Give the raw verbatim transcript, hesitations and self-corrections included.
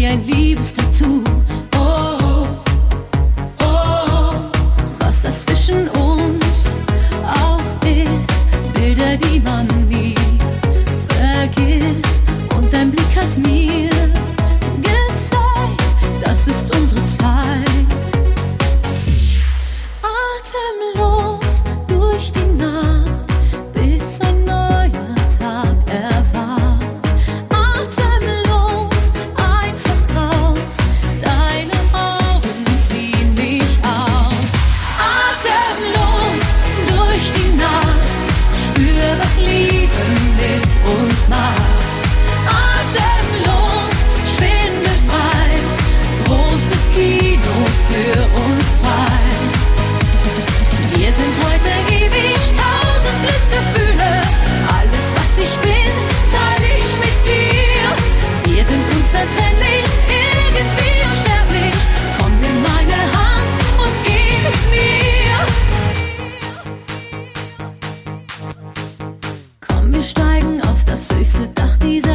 ein Liebestattoo. Oh, oh, was das zwischen uns auch ist, Bilder, die man nie vergisst. Und dein Blick hat mir gezeigt, das ist unsere Zeit. Atemlos durch die Nacht, bis ein neuer Tag erwacht. Atemlos, einfach raus, deine Augen ziehen mich aus. Atemlos durch die Nacht, spür, was Liebe mit uns macht. Atemlos, schwindelfrei, großes Kino für uns zwei. Wir sind heute ewig, tausend Glücksgefühle. Alles, was ich bin, teile ich mit dir. Wir sind unzertrennlich, irgendwie unsterblich. Komm, nimm meine Hand und gib es mir. Komm, wir steigen auf das höchste Dach dieser